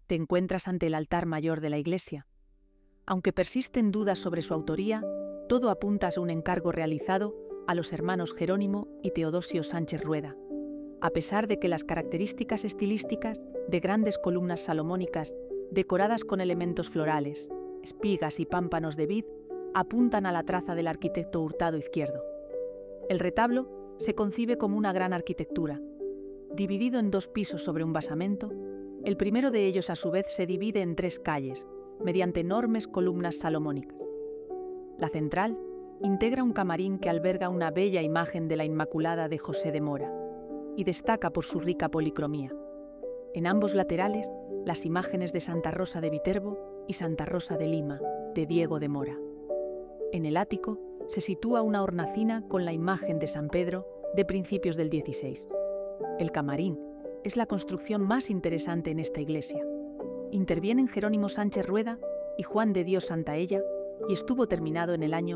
Te encuentras ante el altar mayor de la iglesia. Aunque persisten dudas sobre su autoría, todo apunta a un encargo realizado a los hermanos Jerónimo y Teodosio Sánchez Rueda, a pesar de que las características estilísticas de grandes columnas salomónicas decoradas con elementos florales, espigas y pámpanos de vid apuntan a la traza del arquitecto Hurtado Izquierdo. El retablo se concibe como una gran arquitectura. Dividido en 2 pisos sobre un basamento, el primero de ellos a su vez se divide en 3 calles, mediante enormes columnas salomónicas. La central integra un camarín que alberga una bella imagen de la Inmaculada de José de Mora y destaca por su rica policromía. En ambos laterales, las imágenes de Santa Rosa de Viterbo y Santa Rosa de Lima, de Diego de Mora. En el ático se sitúa una hornacina con la imagen de San Pedro de principios del XVI. El camarín es la construcción más interesante en esta iglesia. Intervienen Jerónimo Sánchez Rueda y Juan de Dios Santaella y estuvo terminado en el año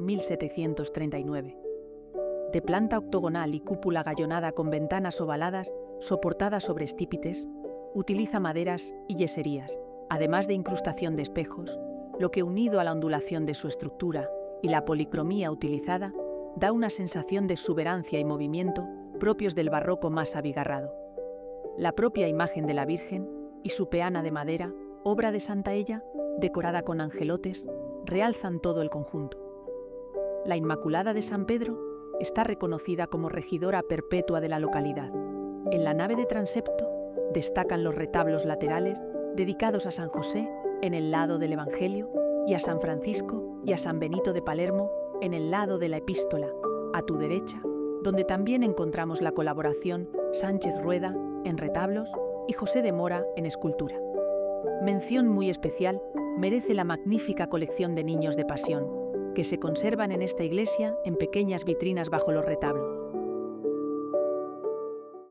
1739. De planta octogonal y cúpula gallonada con ventanas ovaladas soportadas sobre estípites, utiliza maderas y yeserías, además de incrustación de espejos, lo que unido a la ondulación de su estructura y la policromía utilizada, da una sensación de exuberancia y movimiento propios del barroco más abigarrado. La propia imagen de la Virgen y su peana de madera, obra de Santaella, decorada con angelotes, realzan todo el conjunto. La Inmaculada de San Pedro está reconocida como regidora perpetua de la localidad. En la nave de transepto destacan los retablos laterales dedicados a San José en el lado del Evangelio y a San Francisco y a San Benito de Palermo en el lado de la Epístola, a tu derecha, donde también encontramos la colaboración Sánchez Rueda en retablos y José de Mora en escultura. Mención muy especial merece la magnífica colección de niños de pasión, que se conservan en esta iglesia en pequeñas vitrinas bajo los retablos.